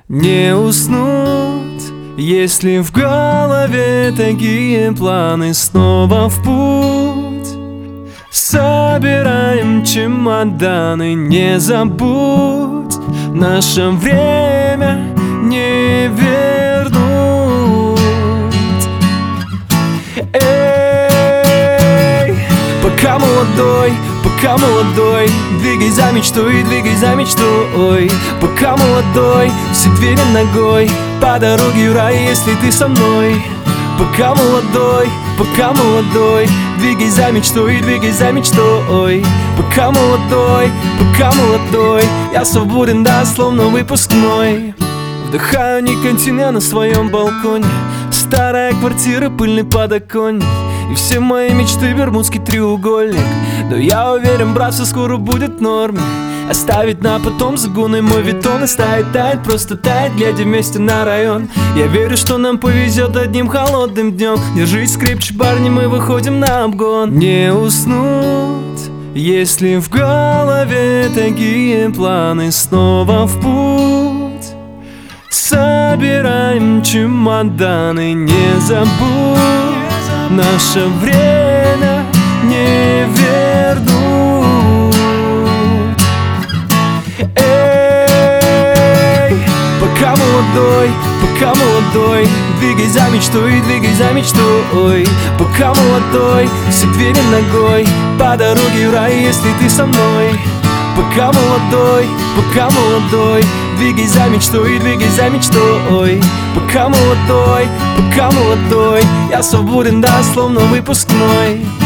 Не уснуть, если в голове такие планы. Снова в путь собираем чемоданы. Не забудь, наше время не вернуть. Эй, пока молодой, двигай за мечтой, двигай за мечтой. Пока молодой, все двери ногой, по дороге в рай, если ты со мной. Пока молодой, двигай за мечтой, двигай за мечтой. Пока молодой, я свободен, да, словно выпускной. Вдыхаю никотин я на своем балконе. Старая квартира, пыльный подоконник, и все мои мечты бермудский треугольник. Но я уверен, брат, все скоро будет в норме. Оставить на потом загоны мой витон и ставить тает, просто тает, глядя вместе на район. Я верю, что нам повезет одним холодным днем. Держись крепче, парни, мы выходим на обгон. Не уснуть, если в голове такие планы. Снова в путь собираем чемоданы. Не забудь, наше время не вернуть. Эй, пока молодой, двигай за мечтой, двигай за мечтой. Пока молодой, все двери ногой, по дороге в рай, если ты со мной. Пока молодой, двигай за мечтой, двигай за мечтой. Пока молодой, я свободен, да, словно выпускной.